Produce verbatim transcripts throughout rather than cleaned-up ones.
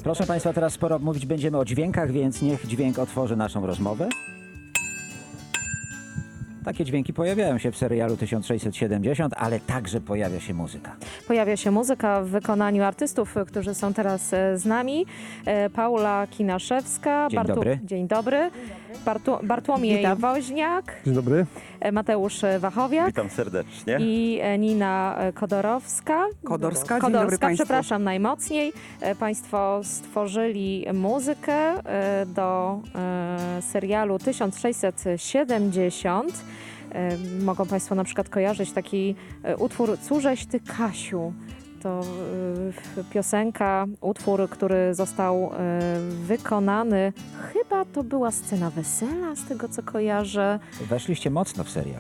Proszę Państwa, teraz sporo mówić będziemy o dźwiękach, więc niech dźwięk otworzy naszą rozmowę. Takie dźwięki pojawiają się w serialu tysiąc sześćset siedemdziesiąt, ale także pojawia się muzyka. Pojawia się muzyka w wykonaniu artystów, którzy są teraz z nami. Paula Kinaszewska. Dzień Bartu... dobry. Dzień dobry. Bartu... Bartłomiej Witam. Woźniak. Dzień dobry. Mateusz Wachowiak. Witam serdecznie. I Nina Kodorowska. Kodorska, dzień Kodorska, dobry Państwu. przepraszam najmocniej. Państwo stworzyli muzykę do serialu tysiąc sześćset siedemdziesiąt. Mogą Państwo na przykład kojarzyć taki utwór Cóżeś ty, Kasiu. To y, piosenka, utwór, który został y, wykonany, chyba to była scena wesela, z tego co kojarzę. Weszliście mocno w serial.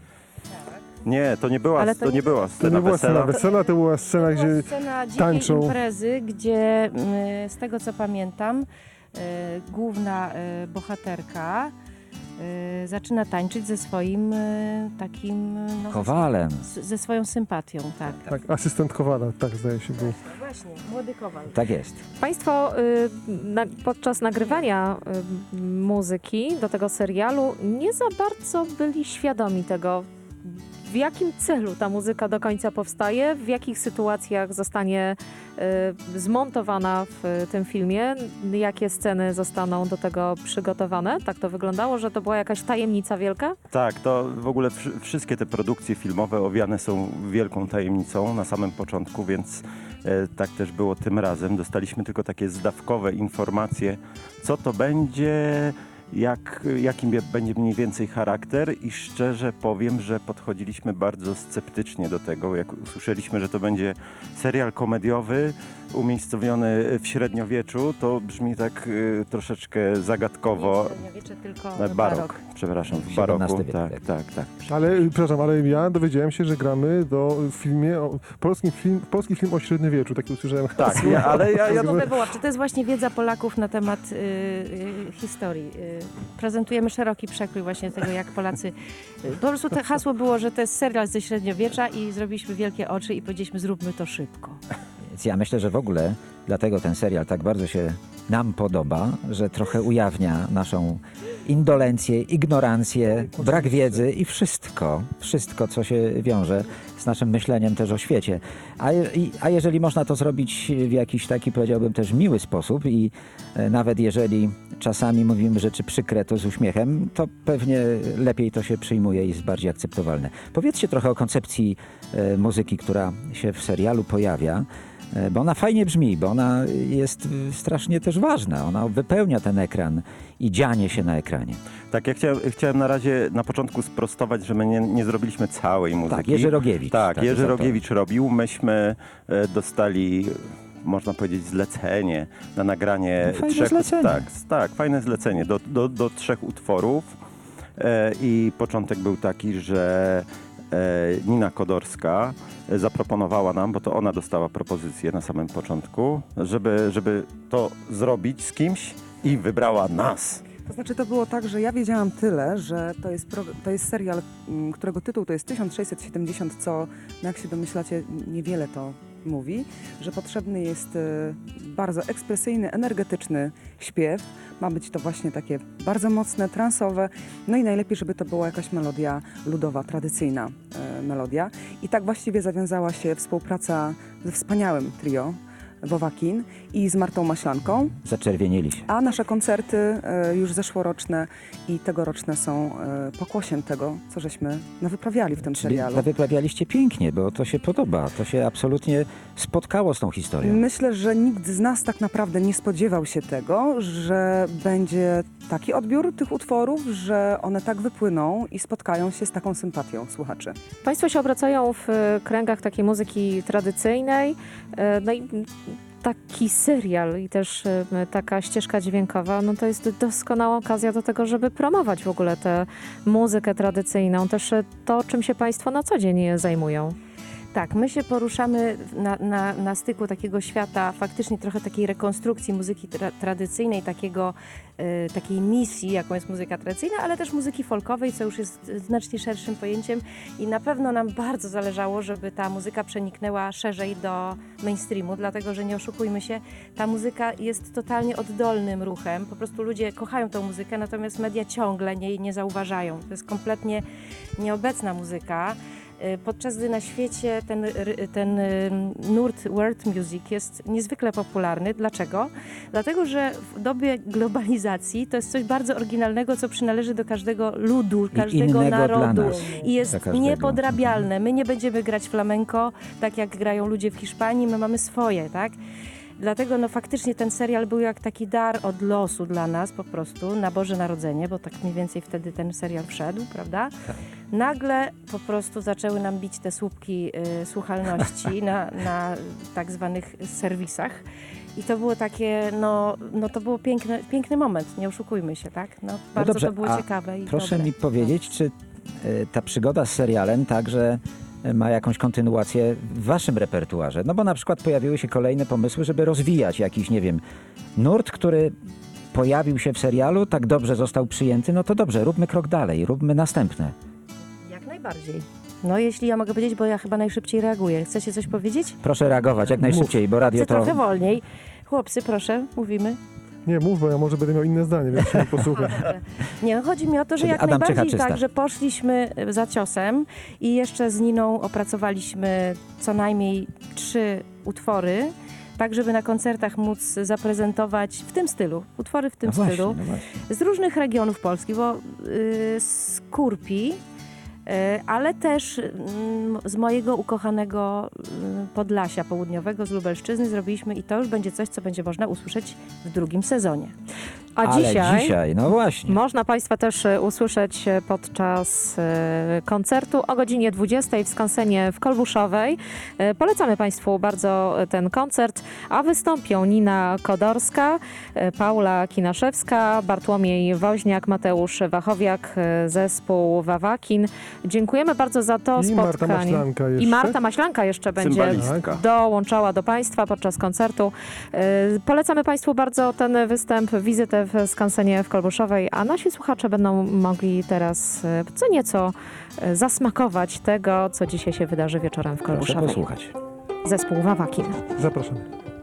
Nie, to nie była, Ale to to nie nie- była To scena nie była wesela. scena wesela, to była scena, To była gdzie scena dzikiej tańczą. imprezy, gdzie y, z tego co pamiętam, y, główna y, bohaterka y, zaczyna tańczyć ze swoim y, takim... No, Kowalem. z, ze swoją sympatią, tak. tak, asystent Kowala, tak zdaje się był. Właśnie, młody Kowal. Tak jest. Państwo y, na, podczas nagrywania y, muzyki do tego serialu nie za bardzo byli świadomi tego, w jakim celu ta muzyka do końca powstaje, w jakich sytuacjach zostanie y, zmontowana w tym filmie, jakie sceny zostaną do tego przygotowane. Tak to wyglądało, że to była jakaś tajemnica wielka? Tak, to w ogóle wszy- wszystkie te produkcje filmowe owiane są wielką tajemnicą na samym początku, więc e, tak też było tym razem. Dostaliśmy tylko takie zdawkowe informacje, co to będzie, jak, jaki bie- będzie mniej więcej charakter i szczerze powiem, że podchodziliśmy bardzo sceptycznie do tego, jak usłyszeliśmy, że to będzie serial komediowy umiejscowiony w średniowieczu, to brzmi tak y, troszeczkę zagadkowo. Nie średniowiecze, tylko E, barok. Barok, przepraszam, w siedemnasty baroku. wiek, Tak, tak. tak, tak. Ale, y, przepraszam, ale ja dowiedziałem się, że gramy do w filmie, o, polskim film, polski film o średniowieczu, taki usłyszałem. Tak, ja, ale ja, ja Słowo wywoławcze. To jest właśnie wiedza Polaków na temat y, y, historii. Y, prezentujemy szeroki przekrój właśnie tego, jak Polacy... Y, po prostu to hasło było, że to jest serial ze średniowiecza i zrobiliśmy wielkie oczy i powiedzieliśmy, zróbmy to szybko. Więc ja myślę, że w ogóle dlatego ten serial tak bardzo się nam podoba, że trochę ujawnia naszą indolencję, ignorancję, brak wiedzy i wszystko, wszystko, co się wiąże z naszym myśleniem też o świecie. A, je, i- a jeżeli można to zrobić w jakiś taki, powiedziałbym, też miły sposób i e, nawet jeżeli czasami mówimy rzeczy przykre, to z uśmiechem, to pewnie lepiej to się przyjmuje i jest bardziej akceptowalne. Powiedzcie trochę o koncepcji e, muzyki, która się w serialu pojawia. E, Bo ona fajnie brzmi, bo ona jest y, strasznie też ważna. Ona wypełnia ten ekran i dzianie się na ekranie. Tak, ja chciałem, chciałem na razie na początku sprostować, że my nie, nie zrobiliśmy całej muzyki. Tak, Jerzy Rogiewicz. Tak, Tak, Jerzy za to. Rogiewicz robił. Myśmy e, dostali, można powiedzieć, zlecenie na nagranie No, fajne trzech... zlecenie. Tak, s- tak, fajne zlecenie do, do, do trzech utworów. E, I początek był taki, że e, Nina Kodorska e, zaproponowała nam, bo to ona dostała propozycję na samym początku, żeby, żeby to zrobić z kimś i wybrała nas. To znaczy to było tak, że ja wiedziałam tyle, że to jest, pro, to jest serial, m, którego tytuł to jest tysiąc sześćset siedemdziesiąt, co no jak się domyślacie niewiele to mówi, że potrzebny jest e, bardzo ekspresyjny, energetyczny śpiew. Ma być to właśnie takie bardzo mocne, transowe, no i najlepiej, żeby to była jakaś melodia ludowa, tradycyjna e, melodia. I tak właściwie zawiązała się współpraca ze wspaniałym trio Wowakin i z Martą Maślanką. Zaczerwienili się. A nasze koncerty e, już zeszłoroczne i tegoroczne są e, pokłosiem tego, co żeśmy nawyprawiali w tym Czyli serialu. wyprawialiście pięknie, bo to się podoba. To się absolutnie spotkało z tą historią. Myślę, że nikt z nas tak naprawdę nie spodziewał się tego, że będzie taki odbiór tych utworów, że one tak wypłyną i spotkają się z taką sympatią słuchaczy. Państwo się obracają w e, kręgach takiej muzyki tradycyjnej. E, No i taki serial i też e, taka ścieżka dźwiękowa, no to jest doskonała okazja do tego, żeby promować w ogóle tę muzykę tradycyjną. Też e, to, czym się Państwo na co dzień zajmują. Tak, my się poruszamy na, na, na styku takiego świata, faktycznie trochę takiej rekonstrukcji muzyki tra tradycyjnej, takiego, y, takiej misji, jaką jest muzyka tradycyjna, ale też muzyki folkowej, co już jest znacznie szerszym pojęciem i na pewno nam bardzo zależało, żeby ta muzyka przeniknęła szerzej do mainstreamu, dlatego że nie oszukujmy się, ta muzyka jest totalnie oddolnym ruchem, po prostu ludzie kochają tą muzykę, natomiast media ciągle jej nie zauważają. To jest kompletnie nieobecna muzyka. Podczas gdy na świecie ten, ten nurt world music jest niezwykle popularny. Dlaczego? Dlatego, że w dobie globalizacji to jest coś bardzo oryginalnego, co przynależy do każdego ludu, każdego innego dla narodu nas. i jest Dla każdego. niepodrabialne. My nie będziemy grać flamenco, tak jak grają ludzie w Hiszpanii, my mamy swoje, tak? Dlatego no faktycznie ten serial był jak taki dar od losu dla nas po prostu na Boże Narodzenie, bo tak mniej więcej wtedy ten serial wszedł, prawda? Tak. Nagle po prostu zaczęły nam bić te słupki y, słuchalności na, na tak zwanych serwisach. I to było takie, no, no to było piękny, piękny moment, nie oszukujmy się, tak? No, bardzo dobrze, to było a ciekawe i Proszę dobre. mi powiedzieć, czy y, ta przygoda z serialem także ma jakąś kontynuację w waszym repertuarze? No bo na przykład pojawiły się kolejne pomysły, żeby rozwijać jakiś, nie wiem, nurt, który pojawił się w serialu, tak dobrze został przyjęty, no to dobrze, róbmy krok dalej, róbmy następne. Jak najbardziej. No jeśli ja mogę powiedzieć, bo ja chyba najszybciej reaguję. Chcecie coś powiedzieć? Proszę reagować jak najszybciej, bo radio Chcę to... trochę wolniej. Chłopcy, proszę, mówimy. Nie, mów, bo ja może będę miał inne zdanie, więc się posłuchaj. Nie, no chodzi mi o to, że Czyli jak Adam najbardziej Czycha-czysta. tak, że poszliśmy za ciosem i jeszcze z Niną opracowaliśmy co najmniej trzy utwory, tak żeby na koncertach móc zaprezentować w tym stylu, utwory w tym No właśnie, stylu, no właśnie. z różnych regionów Polski, bo y, z Kurpi, y, ale też y, z mojego ukochanego y, Podlasia Południowego, z Lubelszczyzny zrobiliśmy i to już będzie coś, co będzie można usłyszeć w drugim sezonie. A Ale dzisiaj... dzisiaj, no właśnie. Można Państwa też e, usłyszeć e, podczas e, koncertu o godzinie dwudziestej w skansenie w Kolbuszowej. E, Polecamy Państwu bardzo e, ten koncert, a wystąpią Nina Kodorska, e, Paula Kinaszewska, Bartłomiej Woźniak, Mateusz Wachowiak, e, zespół Wawakin. Dziękujemy bardzo za to I spotkanie. Marta Maślanka jeszcze. I Marta Maślanka jeszcze będzie Cymbalistka. dołączała do Państwa podczas koncertu. E, Polecamy Państwu bardzo ten występ, wizytę w skansenie w Kolbuszowej, a nasi słuchacze będą mogli teraz e, co nieco e, zasmakować tego, co dzisiaj się wydarzy wieczorem w Proszę Kolbuszowej. posłuchać. Zespół Wawakin. Zapraszamy.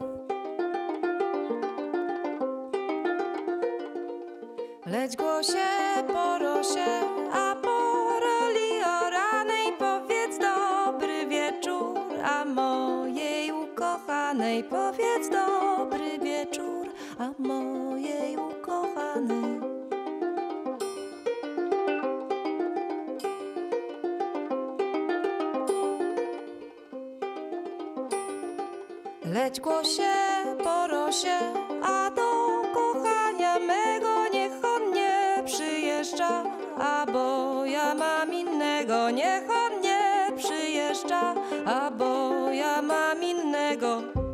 Leć głosie, porosie, a poroli o ranej powiedz dobry wieczór, a mojej ukochanej powiedz dobry wieczór, a mojej ukochanej. Leć głosie, porosie, a do kochania mego niech on nie przyjeżdża, a bo ja mam innego, niech on nie przyjeżdża, a bo ja mam innego.